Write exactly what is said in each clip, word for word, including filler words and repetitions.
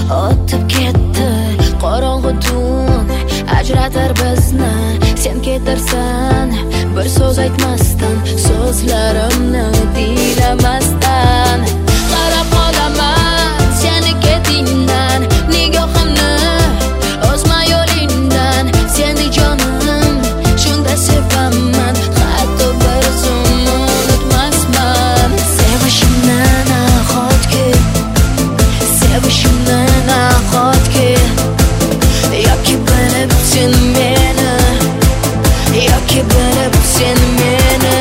o'tib ketdi qorong'u tun, ajratar bizni. Sen ketarsan bir so'z aytmasdan, so'zlarimni diylamasdan. Qarab qolaman seni ketingdan, nigohimni o'zma yo'lingdan. Seni jonim shunda sevaman, hatto bir zum unutmasman. Sevishimni nahotki, sevishimni nahotki, yoki bilib sen meni, yoki bilib sen meni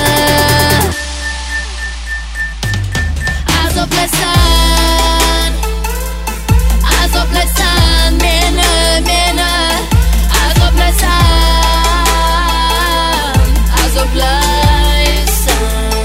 azoblaysan, azoblaysan meni, meni azoblaysan, azoblaysan.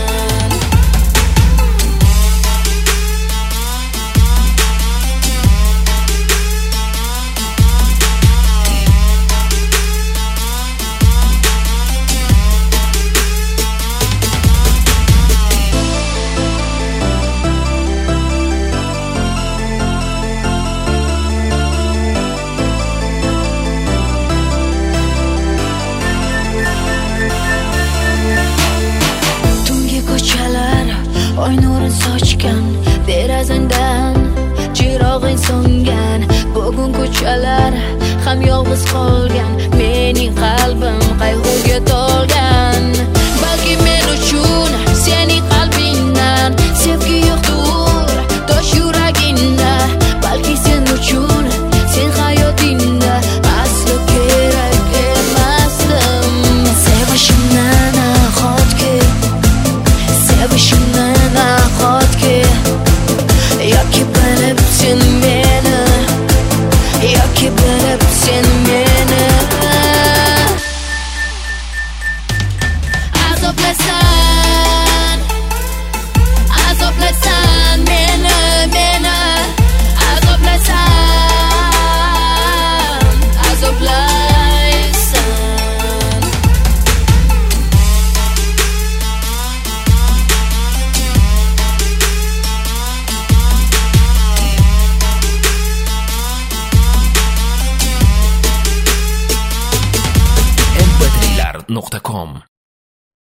Oy nurin sochgan derazangdan, chirog'ing so'ngan. Bugun ko'chalar ham yolg'iz qolgan, mening qalbim qayg'uga to'lgan. Balki men uchun sening qalbingdan sevgi yo'qdir, tosh yuragingda. Balki sen uchun, sen hayotingda aslo kerak emasdim. Sevishimni nahotki, sevishimni nahotki, yoki bilib sen meni, yoki bilib sen meni azoblaysan, azoblaysan meni, meni azoblaysan, azoblaysan. em pe tri lar nuqta com